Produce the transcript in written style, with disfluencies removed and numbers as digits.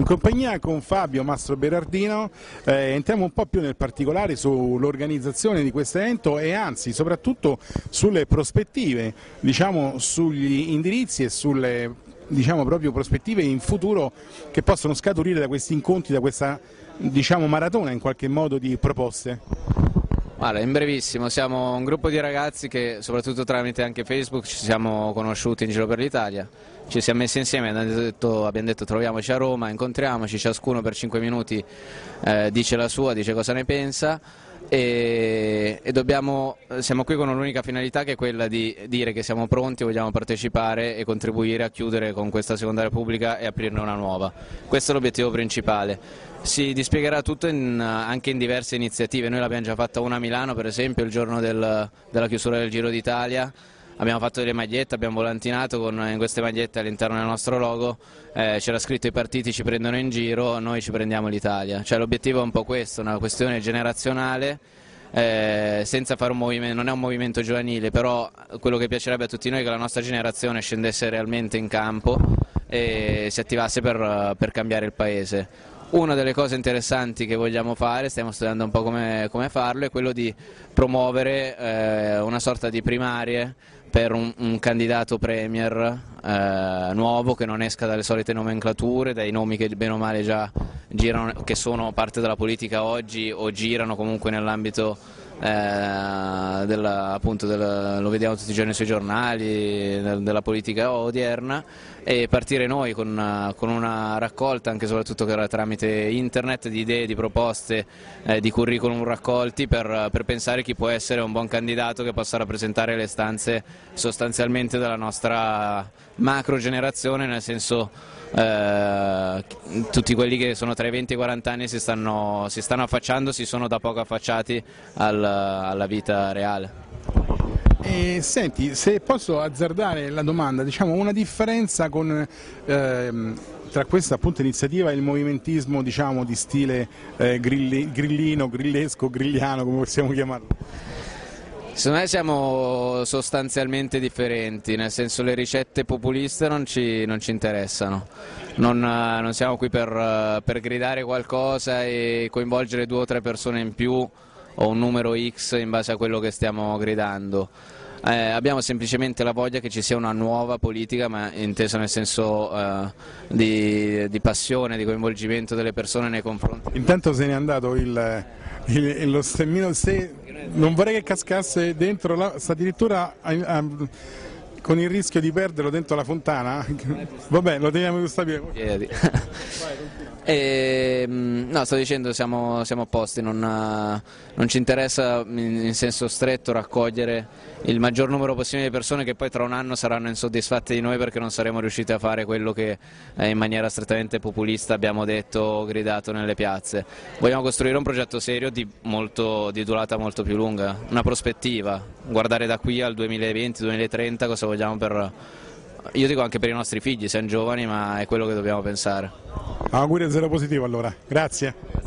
In compagnia con Fabio Mastro Berardino entriamo un po' più nel particolare sull'organizzazione di questo evento e anzi soprattutto sulle prospettive, diciamo, sugli indirizzi e sulle proprio prospettive in futuro che possono scaturire da questi incontri, da questa maratona in qualche modo di proposte. Allora, in brevissimo, siamo un gruppo di ragazzi che soprattutto tramite anche Facebook ci siamo conosciuti in giro per l'Italia, ci siamo messi insieme e abbiamo detto troviamoci a Roma, incontriamoci, ciascuno per 5 minuti dice la sua, dice cosa ne pensa e siamo qui con un'unica finalità che è quella di dire che siamo pronti, vogliamo partecipare e contribuire a chiudere con questa seconda Repubblica e aprirne una nuova. Questo è l'obiettivo principale. Si dispiegherà tutto anche in diverse iniziative, noi l'abbiamo già fatta una a Milano per esempio il giorno della chiusura del Giro d'Italia, abbiamo fatto delle magliette, abbiamo volantinato in queste magliette all'interno del nostro logo, c'era scritto i partiti ci prendono in giro, noi ci prendiamo l'Italia, cioè l'obiettivo è un po' questo, una questione generazionale. Senza fare un movimento, non è un movimento giovanile, però quello che piacerebbe a tutti noi è che la nostra generazione scendesse realmente in campo e si attivasse per cambiare il paese. Una delle cose interessanti che vogliamo fare, stiamo studiando un po' come farlo, è quello di promuovere una sorta di primarie per un candidato premier nuovo che non esca dalle solite nomenclature, dai nomi che bene o male già girano, che sono parte della politica oggi o girano comunque nell'ambito lo vediamo tutti i giorni sui giornali, della politica odierna, e partire noi con una raccolta anche soprattutto tramite internet di idee, di proposte, di curriculum raccolti per pensare chi può essere un buon candidato che possa rappresentare le istanze sostanzialmente della nostra macro generazione, nel senso tutti quelli che sono tra i 20 e i 40 anni si stanno affacciando, si sono da poco affacciati alla vita reale. Senti, se posso azzardare la domanda, diciamo una differenza tra questa appunto iniziativa e il movimentismo di stile grillino, grillesco, grigliano, come possiamo chiamarlo? Secondo me siamo sostanzialmente differenti, nel senso le ricette populiste non ci interessano, non siamo qui per gridare qualcosa e coinvolgere 2 o 3 persone in più o un numero X in base a quello che stiamo gridando. Abbiamo semplicemente la voglia che ci sia una nuova politica, ma intesa nel senso di passione, di coinvolgimento delle persone nei confronti. Intanto se n'è andato lo stemmino, non vorrei che cascasse dentro, sta addirittura con il rischio di perderlo dentro la fontana. Vabbè, lo teniamo giusto a piedi. No, sto dicendo siamo opposti, non ci interessa in senso stretto raccogliere il maggior numero possibile di persone che poi tra un anno saranno insoddisfatte di noi perché non saremo riusciti a fare quello che in maniera strettamente populista abbiamo detto o gridato nelle piazze. Vogliamo costruire un progetto serio di durata molto più lunga, una prospettiva, guardare da qui al 2020-2030 cosa vogliamo io dico anche per i nostri figli, siamo giovani ma è quello che dobbiamo pensare. Auguri a Zero Positivo allora, grazie.